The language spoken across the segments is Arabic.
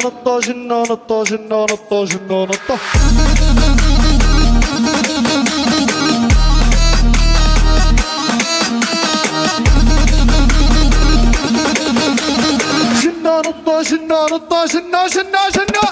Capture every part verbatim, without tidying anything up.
نطة جنة نطة جنة نطة جنة نطة جنة نطة جنة نطة جنة جنة جنة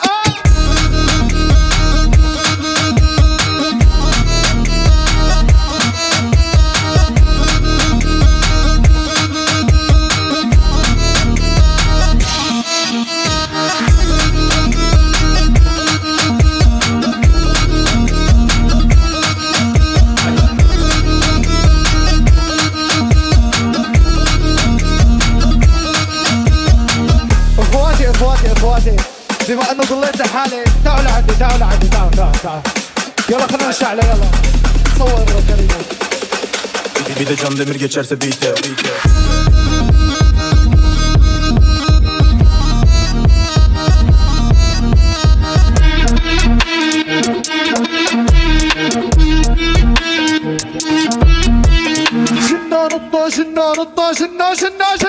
بما انه ضليت لحالي تعالوا لعندي تعالوا لعندي تعالوا تعالوا تعالوا يلا خلينا نشعل يلا صور يا كريم Bir de Can Demir geçerse beat'e جنة نطة جنة نطة جنة جنة